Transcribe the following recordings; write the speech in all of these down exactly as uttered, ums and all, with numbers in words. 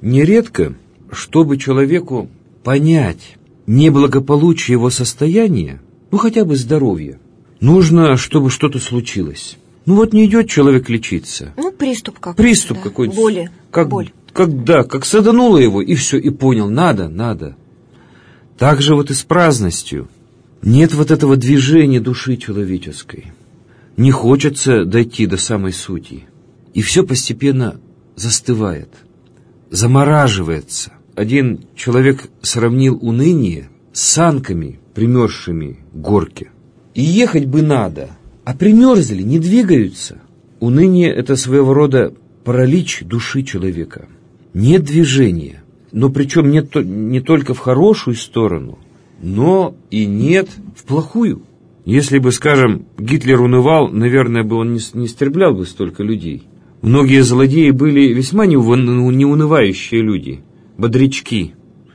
Нередко, чтобы человеку понять неблагополучие его состояния, ну хотя бы здоровья, нужно, чтобы что-то случилось. Ну вот не идет человек лечиться. Ну, приступ какой-то. Приступ да. какой-то. Боли. Как, Боль. Как, да, как садануло его, и все, и понял, надо, надо. Так же вот и с праздностью. Нет вот этого движения души человеческой. Не хочется дойти до самой сути. И все постепенно застывает, замораживается. Один человек сравнил уныние с санками, примерзшими к горке. И ехать бы надо, а примерзли, не двигаются. Уныние — это своего рода паралич души человека. Нет движения, но причем нет не только в хорошую сторону, но и нет в плохую. Если бы, скажем, Гитлер унывал, наверное, бы он не, не истреблял бы столько людей. Многие злодеи были весьма неунывающие люди, бодрячки.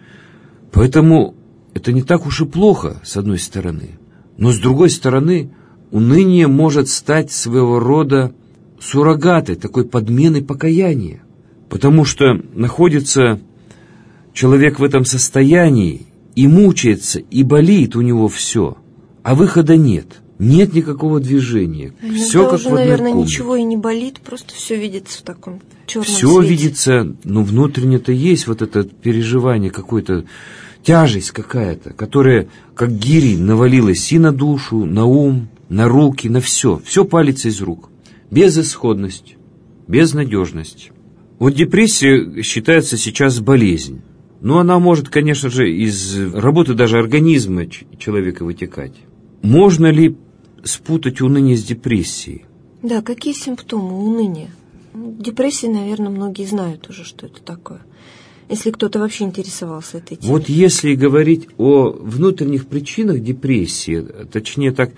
Поэтому это не так уж и плохо, с одной стороны. Но с другой стороны, уныние может стать своего рода суррогатой, такой подменой покаяния. Потому что находится человек в этом состоянии и мучается, и болит у него все, а выхода нет. Нет никакого движения. А все как уже, в одной наверное, комнате. ничего и не болит, просто все видится в таком черном Все свете. видится, но внутренне-то есть вот это переживание, какое-то тяжесть какая-то, которая как гирь навалилась и на душу, на ум, на руки, на все. Все палится из рук. Безысходность, безнадежность. Вот депрессия считается сейчас болезнь. Но она может, конечно же, из работы даже организма человека вытекать. Можно ли спутать уныние с депрессией? Да, какие симптомы уныния? Депрессия, наверное, многие знают уже, что это такое. Если кто-то вообще интересовался этой темой. Вот если говорить о внутренних причинах депрессии, точнее так,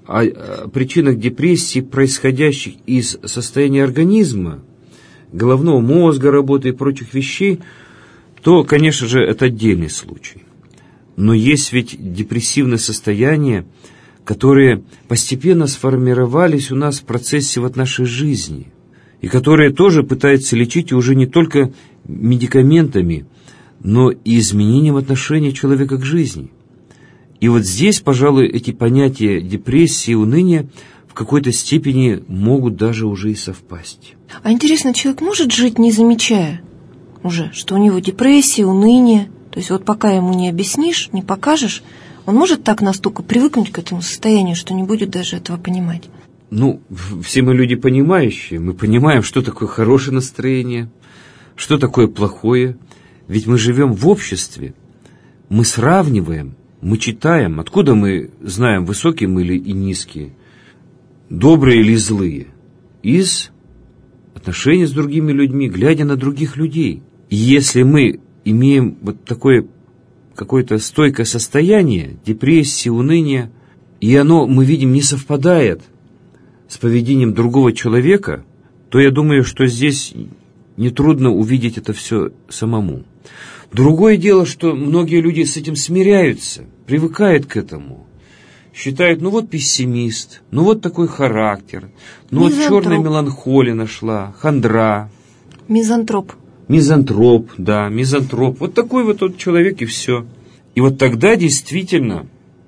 о причинах депрессии, происходящих из состояния организма, головного мозга, работы и прочих вещей, то, конечно же, это отдельный случай. Но есть ведь депрессивные состояния, которые постепенно сформировались у нас в процессе вот нашей жизни, и которые тоже пытаются лечить уже не только медикаментами, но и изменением отношения человека к жизни. И вот здесь, пожалуй, эти понятия депрессии и уныния в какой-то степени могут даже уже и совпасть. А интересно, человек может жить, не замечая уже, что у него депрессия, уныние? То есть вот пока ему не объяснишь, не покажешь, он может так настолько привыкнуть к этому состоянию, что не будет даже этого понимать? Ну, все мы люди понимающие, мы понимаем, что такое хорошее настроение, что такое плохое. Ведь мы живем в обществе, мы сравниваем, мы читаем. Откуда мы знаем, высокие мы или и низкие, добрые или злые? Из отношений с другими людьми, глядя на других людей. И если мы имеем вот такое какое-то стойкое состояние, депрессии, уныния, и оно, мы видим, не совпадает с поведением другого человека, то я думаю, что здесь нетрудно увидеть это все самому. Другое дело, что многие люди с этим смиряются, привыкают к этому, считают, ну вот пессимист, ну вот такой характер, ну Мизантроп. вот черная меланхолия нашла, хандра. Мизантроп. Мизантроп, да, мизантроп. Вот такой вот тот человек, и все. И вот тогда действительно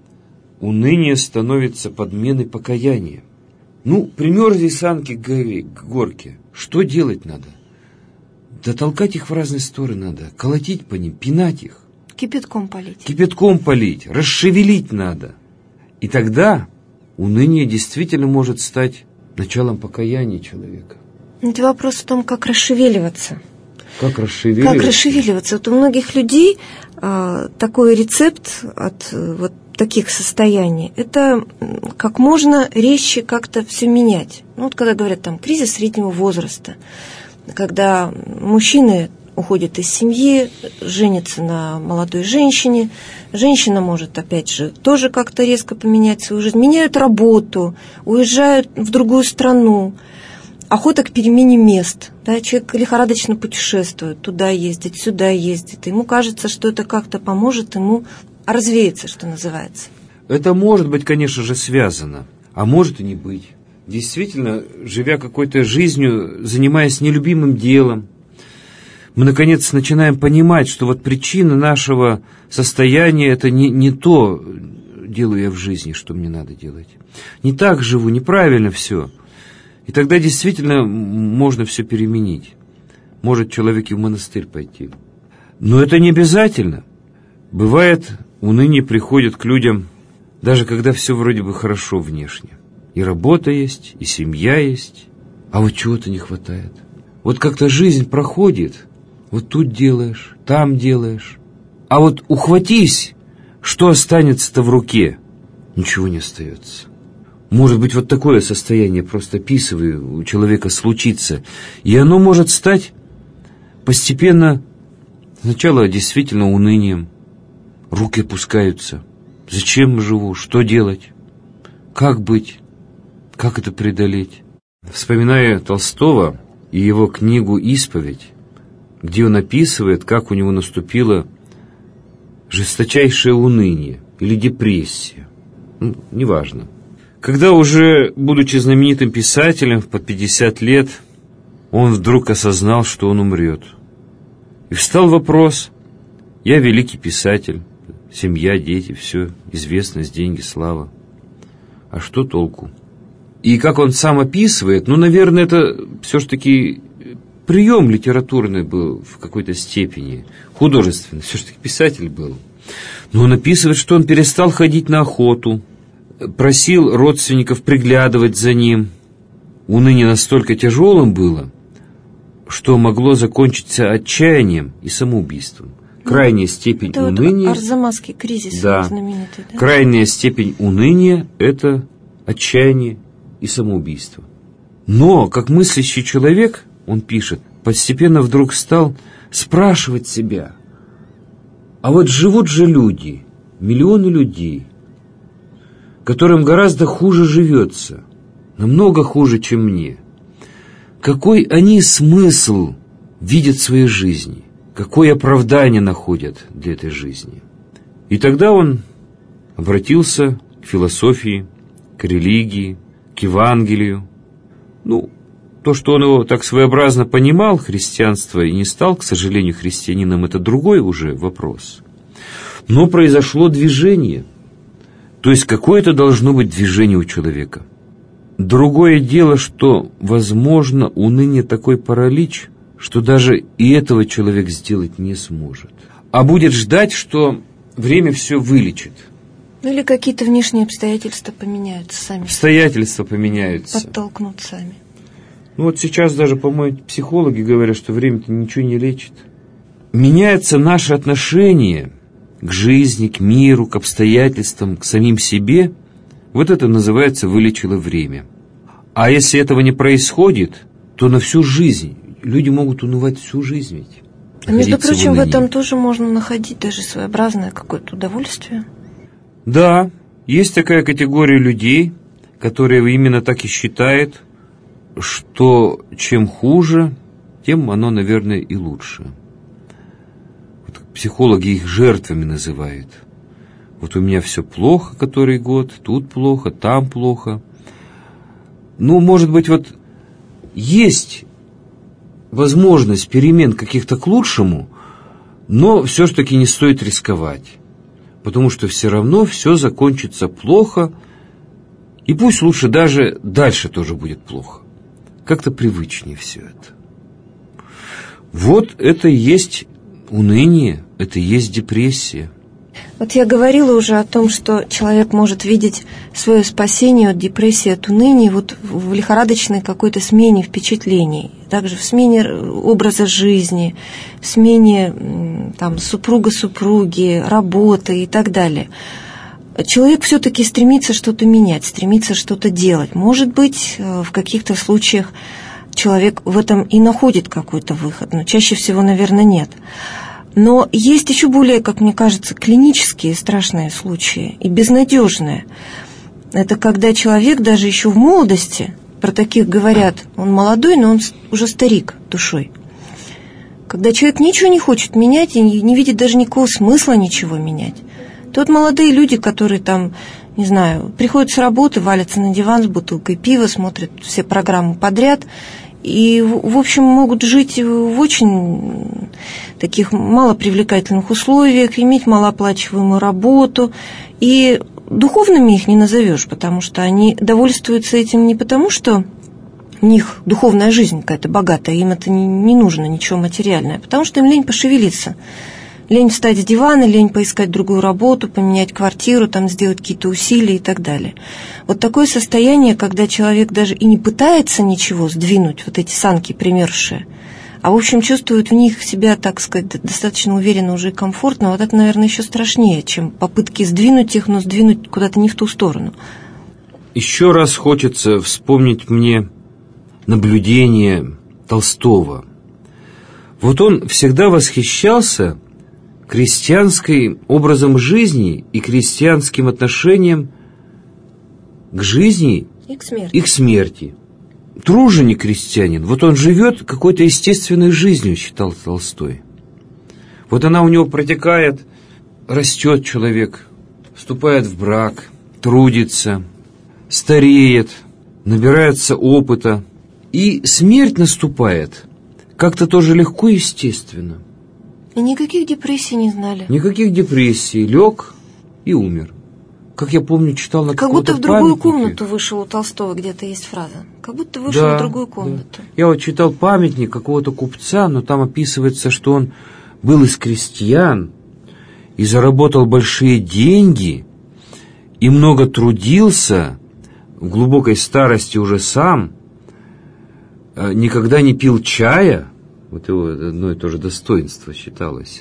уныние становится подменой покаяния. Ну, примерзли санки к горе, к горке. Что делать надо? Да толкать их в разные стороны надо, колотить по ним, пинать их. Кипятком полить. Кипятком полить, расшевелить надо. И тогда уныние действительно может стать началом покаяния человека. Это вопрос в том, как расшевеливаться. Как расшевеливаться? Как расшевеливаться. Вот у многих людей а, такой рецепт от вот таких состояний – это как можно резче как-то все менять. Ну, вот когда говорят там кризис среднего возраста, когда мужчины уходят из семьи, женятся на молодой женщине, женщина может, опять же, тоже как-то резко поменять свою жизнь, меняют работу, уезжают в другую страну, охота к перемене мест. Да, человек лихорадочно путешествует, туда ездит, сюда ездит. Ему кажется, что это как-то поможет ему развеяться, что называется. Это может быть, конечно же, связано, а может и не быть. Действительно, живя какой-то жизнью, занимаясь нелюбимым делом, мы, наконец, начинаем понимать, что вот причина нашего состояния – это не, не то, делаю я в жизни, что мне надо делать. Не так живу, неправильно все. И тогда действительно можно все переменить. Может человек и в монастырь пойти. Но это не обязательно. Бывает, уныние приходит к людям, даже когда все вроде бы хорошо внешне. И работа есть, и семья есть, а вот чего-то не хватает. Вот как-то жизнь проходит, вот тут делаешь, там делаешь. А вот ухватись, что останется-то в руке? Ничего не остается. Может быть, вот такое состояние, просто описываю, у человека случится. И оно может стать постепенно, сначала действительно унынием. Руки опускаются. Зачем живу? Что делать? Как быть? Как это преодолеть? Вспоминая Толстого и его книгу «Исповедь», где он описывает, как у него наступило жесточайшее уныние или депрессия. Ну, неважно. Когда уже, будучи знаменитым писателем, под пятьдесят лет, он вдруг осознал, что он умрет. И встал вопрос: я великий писатель, семья, дети, все, известность, деньги, слава. А что толку? И как он сам описывает, ну, наверное, это все-таки прием литературный был в какой-то степени, художественный, все-таки писатель был. Но он описывает, что он перестал ходить на охоту, просил родственников приглядывать за ним. Уныние настолько тяжелым было, что могло закончиться отчаянием и самоубийством. Крайняя степень это уныния... Вот Арзамасский кризис, да, знаменитый. Да? Крайняя степень уныния – это отчаяние и самоубийство. Но, как мыслящий человек, он пишет, постепенно вдруг стал спрашивать себя, а вот живут же люди, миллионы людей, которым гораздо хуже живется, намного хуже, чем мне. Какой они смысл видят в своей жизни? Какое оправдание находят для этой жизни? И тогда он обратился к философии, к религии, к Евангелию. Ну, то, что он его так своеобразно понимал, христианство, и не стал, к сожалению, христианином, это другой уже вопрос. Но произошло движение. То есть какое-то должно быть движение у человека. Другое дело, что, возможно, уныние такой паралич, что даже и этого человек сделать не сможет. А будет ждать, что время все вылечит. Ну или какие-то внешние обстоятельства поменяются сами. Обстоятельства поменяются. Подтолкнут сами. Ну вот сейчас даже, по-моему, психологи говорят, что время-то ничего не лечит. Меняется наше отношение к жизни, к миру, к обстоятельствам, к самим себе. Вот это называется «вылечило время». А если этого не происходит, то на всю жизнь. Люди могут унывать всю жизнь ведь. А между прочим, в этом тоже можно находить даже своеобразное какое-то удовольствие. Да, есть такая категория людей, которые именно так и считают, что чем хуже, тем оно, наверное, и лучше. Вот психологи их жертвами называют. Вот у меня все плохо, который год, тут плохо, там плохо. Ну, может быть, вот есть возможность перемен каких-то к лучшему, но все-таки не стоит рисковать, потому что все равно все закончится плохо, и пусть лучше даже дальше тоже будет плохо. Как-то привычнее все это. Вот это и есть уныние, это и есть депрессия. Вот я говорила уже о том, что человек может видеть свое спасение от депрессии, от уныния вот в лихорадочной какой-то смене впечатлений, также в смене образа жизни, в смене там, супруга-супруги, работы и так далее. Человек все-таки стремится что-то менять, стремится что-то делать. Может быть, в каких-то случаях человек в этом и находит какой-то выход, но чаще всего, наверное, нет. Но есть еще более, как мне кажется, клинические страшные случаи и безнадежные. Это когда человек даже еще в молодости, про таких говорят, он молодой, но он уже старик душой. Когда человек ничего не хочет менять и не видит даже никакого смысла ничего менять. Тут молодые люди, которые там, не знаю, приходят с работы, валятся на диван с бутылкой пива, смотрят все программы подряд и, в общем, могут жить в очень таких малопривлекательных условиях, иметь малооплачиваемую работу, и духовными их не назовешь, потому что они довольствуются этим не потому, что у них духовная жизнь какая-то богатая, им это не, не нужно, ничего материальное, потому что им лень пошевелиться. Лень встать с дивана, лень поискать другую работу, поменять квартиру, там, сделать какие-то усилия и так далее. Вот такое состояние, когда человек даже и не пытается ничего сдвинуть, вот эти санки примерзшие, а, в общем, чувствует в них себя, так сказать, достаточно уверенно уже и комфортно, вот это, наверное, еще страшнее, чем попытки сдвинуть их, но сдвинуть куда-то не в ту сторону. Еще раз хочется вспомнить мне наблюдение Толстого. Вот он всегда восхищался крестьянским образом жизни и крестьянским отношением к жизни и к смерти. И к смерти. Труженик крестьянин, вот он живет какой-то естественной жизнью, считал Толстой. Вот она у него протекает, растет человек, вступает в брак, трудится, стареет, набирается опыта, и смерть наступает как-то тоже легко и естественно. И никаких депрессий не знали. Никаких депрессий. Лег и умер. Как я помню, читал на как каком-то будто в другую памятнике. комнату вышел у Толстого, где-то есть фраза. Как будто вышел да, в другую комнату. Да. Я вот читал памятник какого-то купца, но там описывается, что он был из крестьян и заработал большие деньги, и много трудился, в глубокой старости уже сам, никогда не пил чая. Вот его одно и то же достоинство считалось.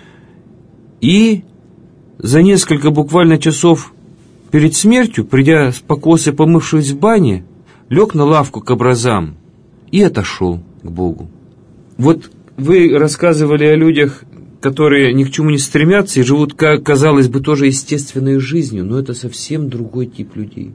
И за несколько буквально часов перед смертью, придя с покоса, помывшись в бане, лег на лавку к образам и отошел к Богу. Вот вы рассказывали о людях, которые ни к чему не стремятся и живут, как казалось бы, тоже естественной жизнью, но это совсем другой тип людей.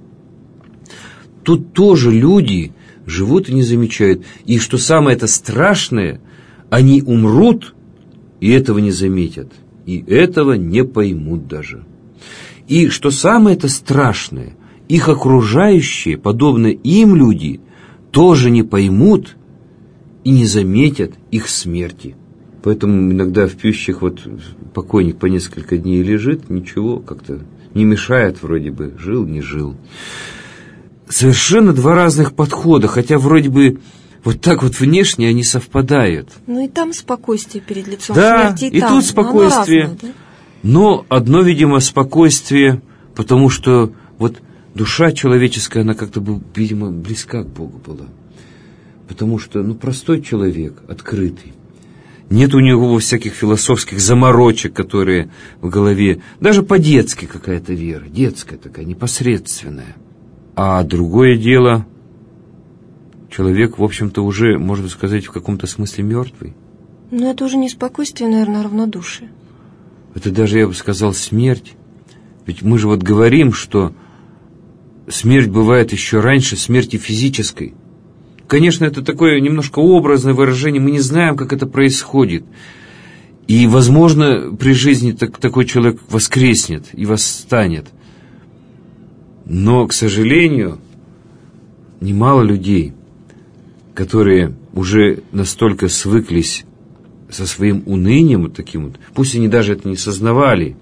Тут тоже люди живут и не замечают. И что самое это страшное, они умрут и этого не заметят. И этого не поймут даже. И что самое это страшное, их окружающие, подобно им люди, тоже не поймут и не заметят их смерти. Поэтому иногда в пьющих вот покойник по несколько дней лежит, ничего как-то не мешает вроде бы, жил, не жил. Совершенно два разных подхода, хотя вроде бы вот так вот внешне они совпадают. Ну и там спокойствие перед лицом да, смерти, и, и там. тут спокойствие. Разное, да? Но одно, видимо, спокойствие, потому что вот душа человеческая, она как-то, видимо, близка к Богу была. Потому что, ну, простой человек, открытый. Нет у него всяких философских заморочек, которые в голове, даже по-детски какая-то вера, детская такая, непосредственная. А другое дело, человек, в общем-то, уже, можно сказать, в каком-то смысле мертвый. Ну, это уже не спокойствие, наверное, а равнодушие. Это даже, я бы сказал, смерть. Ведь мы же вот говорим, что смерть бывает еще раньше смерти физической. Конечно, это такое немножко образное выражение, мы не знаем, как это происходит. И, возможно, при жизни так, такой человек воскреснет и восстанет. Но, к сожалению, немало людей, которые уже настолько свыклись со своим унынием, вот таким вот, пусть они даже это не сознавали,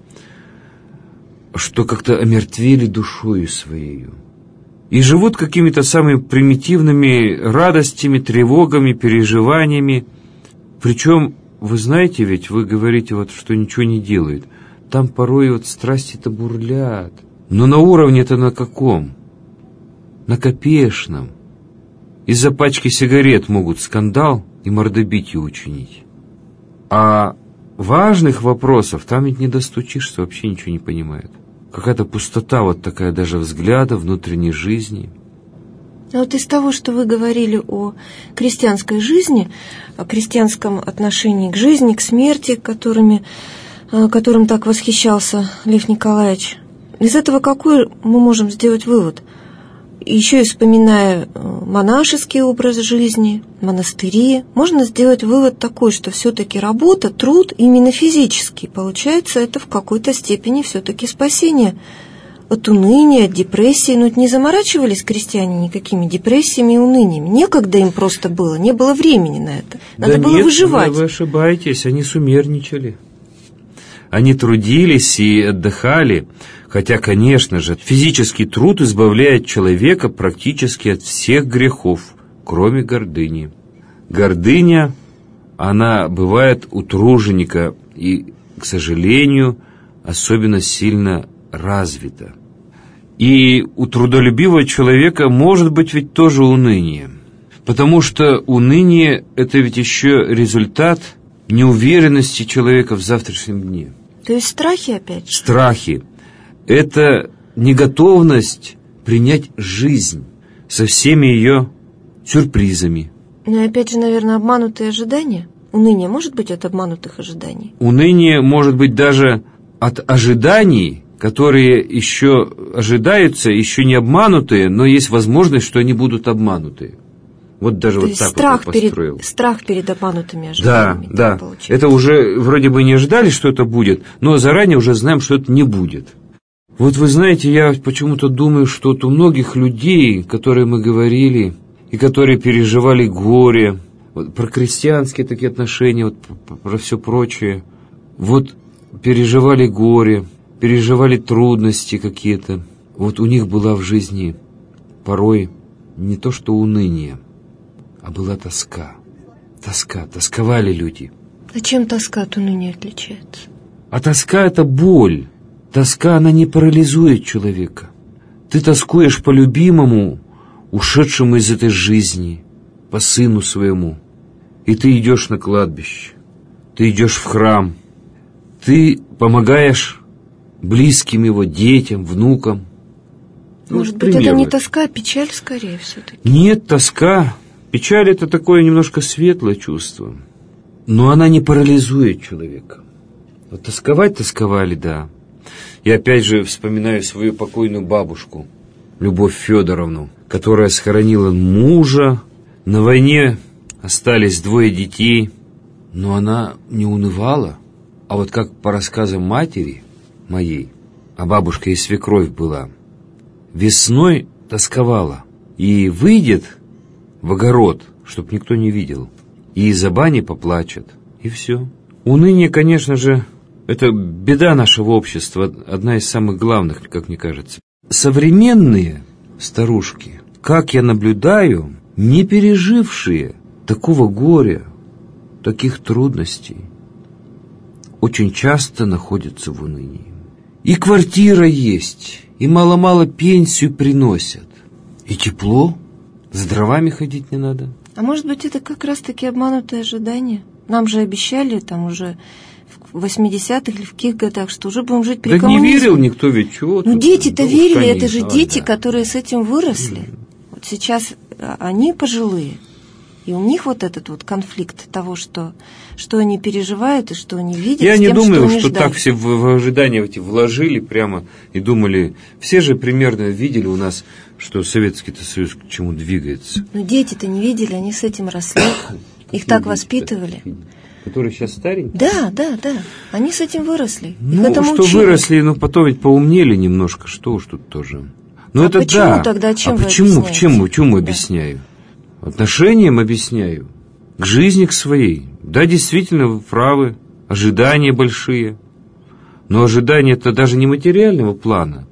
что как-то омертвели душою своей. И живут какими-то самыми примитивными радостями, тревогами, переживаниями. Причем, вы знаете, ведь вы говорите, вот, что ничего не делает. Там порой вот страсти-то бурлят. Но на уровне-то на каком? На копеечном. Из-за пачки сигарет могут скандал и мордобитие учинить. А важных вопросов там ведь не достучишься, вообще ничего не понимают. Какая-то пустота вот такая даже взгляда, внутренней жизни. А вот из того, что вы говорили о крестьянской жизни, о крестьянском отношении к жизни, к смерти, которыми, которым так восхищался Лев Николаевич, из этого какой мы можем сделать вывод? Еще и вспоминая монашеский образ жизни, монастыри, можно сделать вывод такой, что все-таки работа, труд именно физический, получается, это в какой-то степени все-таки спасение от уныния, от депрессии. Но не заморачивались крестьяне никакими депрессиями и уныниями. Некогда им просто было, не было времени на это. Надо да было нет, выживать. Вы ошибаетесь, они сумерничали. Они трудились и отдыхали, хотя, конечно же, физический труд избавляет человека практически от всех грехов, кроме гордыни. Гордыня, она бывает у труженика и, к сожалению, особенно сильно развита. И у трудолюбивого человека может быть ведь тоже уныние, потому что уныние – это ведь еще результат неуверенности человека в завтрашнем дне. То есть страхи опять же? Страхи – это неготовность принять жизнь со всеми ее сюрпризами. Ну и опять же, наверное, обманутые ожидания. Уныние может быть от обманутых ожиданий? Уныние может быть даже от ожиданий, которые еще ожидаются, еще не обманутые, но есть возможность, что они будут обманутые. Вот даже То вот есть так страх вот я построил. Перед, страх перед обманутыми ожиданиями. Да, да. Это уже вроде бы не ждали, что это будет, но заранее уже знаем, что это не будет. Вот вы знаете, я почему-то думаю, что вот у многих людей, которые мы говорили, и которые переживали горе, вот про крестьянские такие отношения, вот про все прочее, вот переживали горе, переживали трудности какие-то. Вот у них была в жизни порой не то что уныние, а была тоска. Тоска, тосковали люди. А чем тоска от уныния отличается? А тоска — это боль. Тоска, она не парализует человека. Ты тоскуешь по любимому, ушедшему из этой жизни, по сыну своему. И ты идешь на кладбище, ты идешь в храм, ты помогаешь близким его детям, внукам. Может ну, быть, это не тоска, а печаль скорее все-таки? Нет, тоска. Печаль — это такое немножко светлое чувство. Но она не парализует человека. Вот тосковать тосковали, да. Я опять же вспоминаю свою покойную бабушку, Любовь Федоровну, которая схоронила мужа. На войне остались двое детей, но она не унывала. А вот как по рассказам матери моей, а бабушка и свекровь была, весной тосковала и выйдет в огород, чтоб никто не видел, и из-за бани поплачет, и все. Уныние, конечно же, это беда нашего общества, одна из самых главных, как мне кажется. Современные старушки, как я наблюдаю, не пережившие такого горя, таких трудностей, очень часто находятся в унынии. И квартира есть, и мало-мало пенсию приносят, и тепло, с дровами ходить не надо. А может быть, это как раз-таки обманутые ожидания? Нам же обещали там уже в восьмидесятых или в каких годах, что уже будем жить при да коммунизме. Не верил никто, ведь чего. Ну, дети-то да, верили, конечно, это же дети, да. которые с этим выросли. Mm. Вот сейчас они пожилые, и у них вот этот вот конфликт того, что, что они переживают и что они видят. Я с не тем, думаю, что, что ждали. так все в, в ожидания эти вложили прямо и думали. Все же примерно видели у нас, что Советский-то Союз к чему двигается. Но дети-то не видели, они с этим росли. Их так воспитывали. Которые сейчас старенькие? Да, да, да. Они с этим выросли. Ну, Их этому что учили. выросли, но потом ведь поумнели немножко. Что уж тут тоже. Ну, а это почему да. тогда? Чем а вы почему? В чем, в чем да. объясняю? Отношениям объясняю. К жизни к своей. Да, действительно, вы правы. Ожидания большие. Но ожидания это даже не материального плана.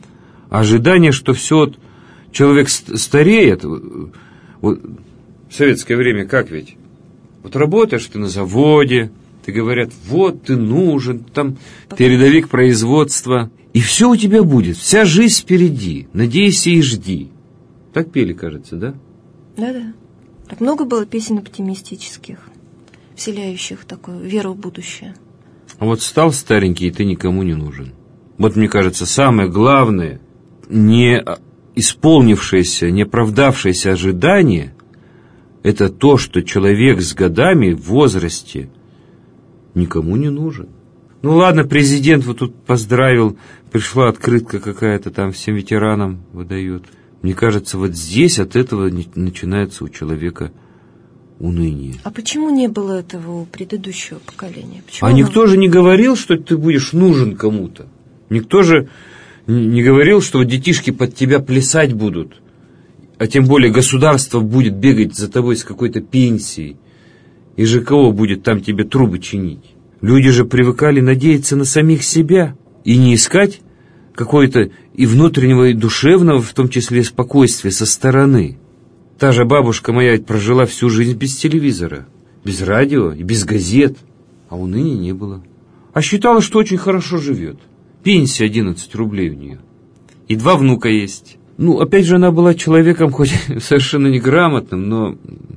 А ожидание, что все вот человек стареет. Вот, в советское время как ведь? Вот работаешь ты на заводе, ты говорят, вот ты нужен, там ты рядовик производства, и все у тебя будет, вся жизнь впереди, надейся и жди. Так пели, кажется, да? Да-да. Так много было песен оптимистических, вселяющих такую веру в будущее. А вот стал старенький, и ты никому не нужен. Вот, мне кажется, самое главное, не исполнившееся, не оправдавшееся ожидание – это то, что человек с годами в возрасте никому не нужен. Ну ладно, президент вот тут поздравил, пришла открытка какая-то там всем ветеранам выдает. Мне кажется, вот здесь от этого начинается у человека уныние. А почему не было этого у предыдущего поколения? Почему а оно... никто же не говорил, что ты будешь нужен кому-то. Никто же Не говорил, что вот детишки под тебя плясать будут, а тем более государство будет бегать за тобой с какой-то пенсией, и ЖКО будет там тебе трубы чинить. Люди же привыкали надеяться на самих себя и не искать какое-то и внутреннего, и душевного, в том числе спокойствия со стороны. Та же бабушка моя ведь прожила всю жизнь без телевизора, без радио и без газет, а уныния не было. А считала, что очень хорошо живет. Пенсия одиннадцать рублей у нее. И два внука есть. Ну, опять же, она была человеком, хоть совершенно неграмотным, но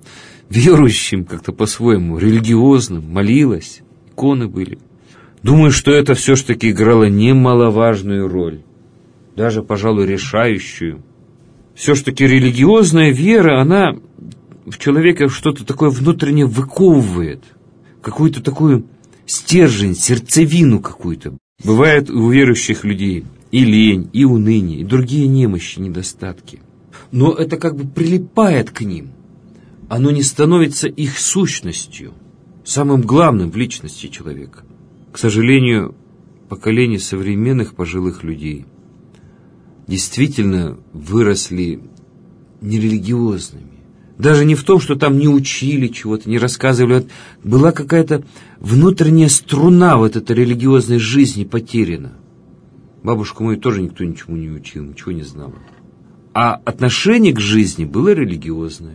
верующим как-то по-своему, религиозным, молилась, иконы были. Думаю, что это все-таки играло немаловажную роль, даже, пожалуй, решающую. Все-таки религиозная вера, она в человеке что-то такое внутренне выковывает, какую-то такую стержень, сердцевину какую-то. Бывает у верующих людей и лень, и уныние, и другие немощи, недостатки. Но это как бы прилипает к ним. Оно не становится их сущностью, самым главным в личности человека. К сожалению, поколение современных пожилых людей действительно выросли нерелигиозными. Даже не в том, что там не учили чего-то, не рассказывали. Была какая-то внутренняя струна вот этой религиозной жизни потеряна. Бабушку мою тоже никто ничему не учил, ничего не знала. А отношение к жизни было религиозное.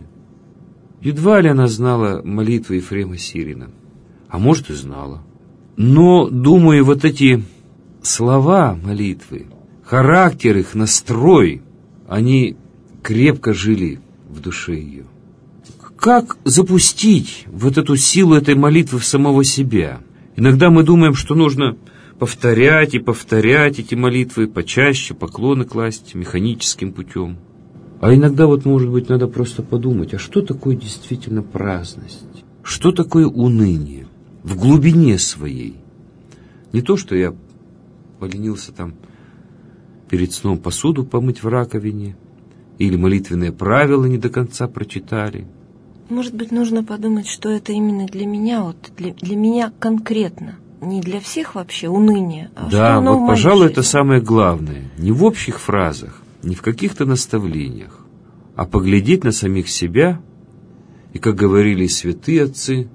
Едва ли она знала молитвы Ефрема Сирина. А может, и знала. Но, думаю, вот эти слова молитвы, характер их, настрой, они крепко жили в душе ее. Как запустить вот эту силу этой молитвы в самого себя? Иногда мы думаем, что нужно повторять и повторять эти молитвы, почаще поклоны класть механическим путем. А иногда вот, может быть, надо просто подумать, а что такое действительно праздность? Что такое уныние в глубине своей? Не то, что я поленился там перед сном посуду помыть в раковине, или молитвенные правила не до конца прочитали. Может быть, нужно подумать, что это именно для меня, вот для, для меня конкретно, не для всех вообще уныние, а да, что оно вот, в моей пожалуй, жизни. это самое главное. Не в общих фразах, не в каких-то наставлениях, а поглядеть на самих себя и, как говорили святые отцы,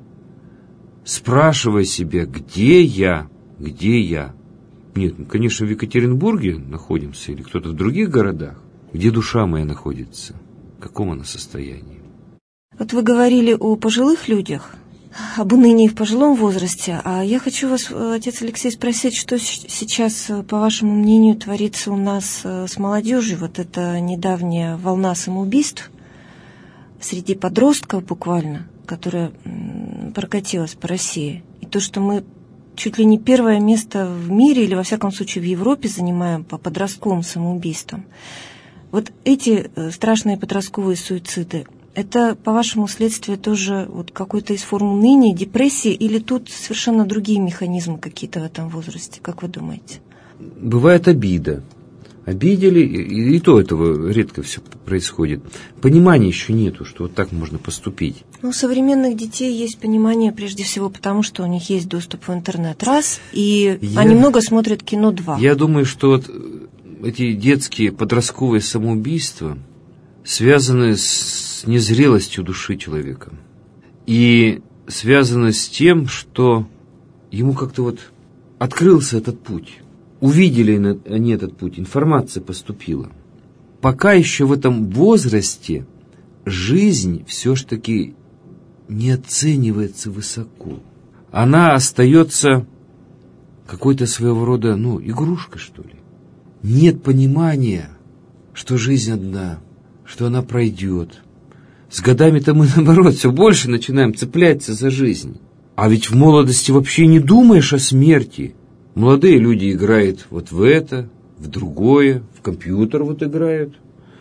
спрашивая себя, где я, где я. Нет, мы, конечно, в Екатеринбурге находимся или кто-то в других городах. Где душа моя находится? В каком она состоянии? Вот вы говорили о пожилых людях, об унынии в пожилом возрасте, а я хочу вас, отец Алексей, спросить, что сейчас, по вашему мнению, творится у нас с молодежью? Вот эта недавняя волна самоубийств среди подростков буквально, которая прокатилась по России. И то, что мы чуть ли не первое место в мире, или во всяком случае в Европе занимаем по подростковым самоубийствам. Вот эти страшные подростковые суициды, это, по-вашему, следствие тоже вот какой-то из форм уныния, депрессии, или тут совершенно другие механизмы какие-то в этом возрасте, как вы думаете? Бывает обида. Обидели, и, и то этого редко все происходит. Понимания еще нету, что вот так можно поступить. Ну, у современных детей есть понимание, прежде всего, потому что у них есть доступ в интернет, раз, и я, они много смотрят кино, два. Я думаю, что вот эти детские подростковые самоубийства связаны с незрелостью души человека. И связаны с тем, что ему как-то вот открылся этот путь. Увидели они этот путь, информация поступила. Пока еще в этом возрасте жизнь все-таки не оценивается высоко. Она остается какой-то своего рода, ну, игрушкой, что ли. Нет понимания, что жизнь одна, что она пройдет. С годами-то мы, наоборот, все больше начинаем цепляться за жизнь. А ведь в молодости вообще не думаешь о смерти. Молодые люди играют вот в это, в другое, в компьютер вот играют.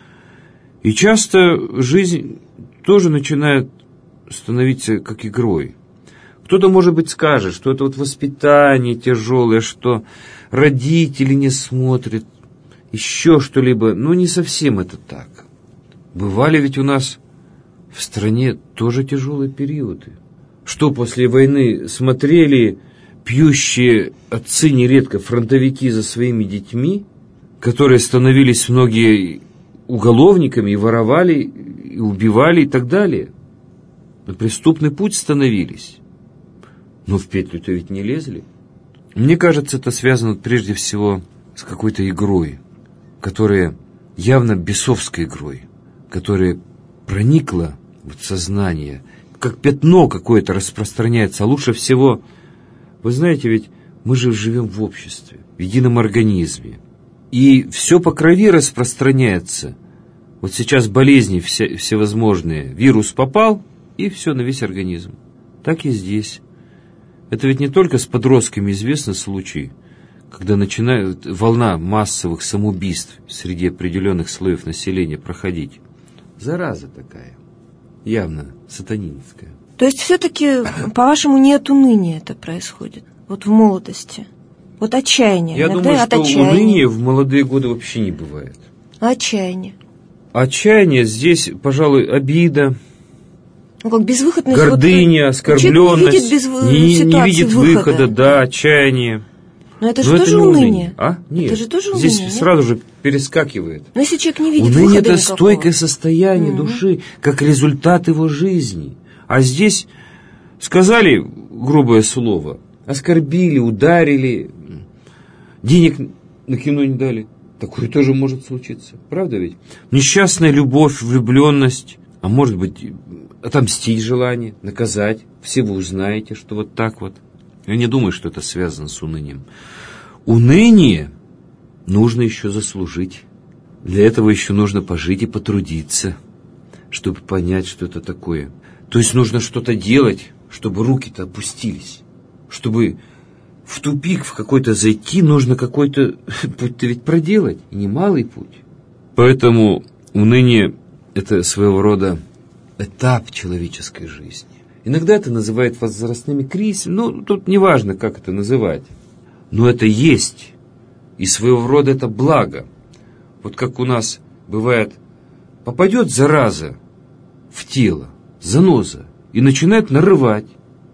И часто жизнь тоже начинает становиться как игрой. Кто-то, может быть, скажет, что это вот воспитание тяжелое, что родители не смотрят, еще что-либо. Но не совсем это так. Бывали ведь у нас в стране тоже тяжелые периоды. Что после войны смотрели пьющие отцы нередко фронтовики за своими детьми, которые становились многие уголовниками и воровали, и убивали и так далее. На преступный путь становились. Но в петлю-то ведь не лезли. Мне кажется, это связано прежде всего с какой-то игрой, которая явно бесовской игрой, которая проникла в сознание, как пятно какое-то распространяется. А лучше всего, вы знаете, ведь мы же живем в обществе, в едином организме. И все по крови распространяется. Вот сейчас болезни все, всевозможные. Вирус попал, и все на весь организм. Так и здесь. Это ведь не только с подростками известны случаи, когда начинает волна массовых самоубийств среди определенных слоев населения проходить. Зараза такая, явно сатанинская. То есть все-таки, по-вашему, не от уныния это происходит? Вот в молодости? Вот отчаяние? Я думаю, от что отчаяния. уныния в молодые годы вообще не бывает. А отчаяние? Отчаяние здесь, пожалуй, обида, Ну, как безвыходность. гордыня, Вот, оскорбленность, видит без, не, не видит выхода, выхода, да, отчаяние. Но это же Но тоже это не уныние. уныние. А? Нет. Это же тоже Здесь уныние, сразу же перескакивает. Но если человек не видит Уныние выхода — это никакого. стойкое состояние Мгм. души, как результат его жизни. А здесь сказали грубое слово, оскорбили, ударили, денег на кино не дали. Такое тоже может случиться. Правда ведь? Несчастная любовь, влюбленность, а может быть, отомстить желание, наказать. Все вы узнаете, что вот так вот. Я не думаю, что это связано с унынием. Уныние нужно еще заслужить. Для этого еще нужно пожить и потрудиться, чтобы понять, что это такое. То есть нужно что-то делать, чтобы руки-то опустились. Чтобы в тупик в какой-то зайти, нужно какой-то путь-то ведь проделать. И немалый путь. Поэтому уныние — это своего рода этап человеческой жизни. Иногда это называют возрастными кризисами. Ну, тут не важно, как это называть. Но это есть. И своего рода это благо. Вот как у нас бывает, попадет зараза в тело, заноза, и начинает нарывать.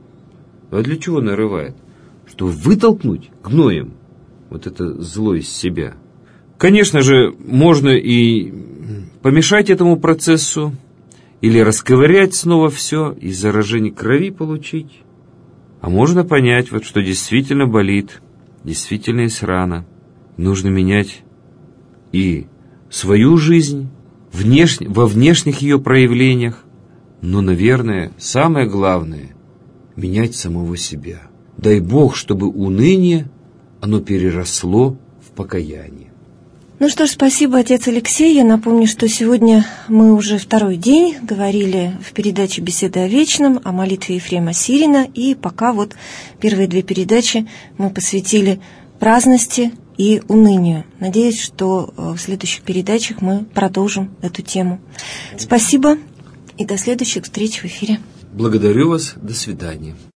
А для чего нарывает? Чтобы вытолкнуть гноем вот это зло из себя. Конечно же, можно и помешать этому процессу, или расковырять снова все и заражение крови получить. А можно понять, вот, что действительно болит, действительно есть рана. Нужно менять и свою жизнь внеш... во внешних ее проявлениях, но, наверное, самое главное — менять самого себя. Дай Бог, чтобы уныние, оно переросло в покаяние. Ну что ж, спасибо, отец Алексей. Я напомню, что сегодня мы уже второй день говорили в передаче «Беседа о вечном» о молитве Ефрема Сирина. И пока вот первые две передачи мы посвятили праздности и унынию. Надеюсь, что в следующих передачах мы продолжим эту тему. Спасибо и до следующих встреч в эфире. Благодарю вас. До свидания.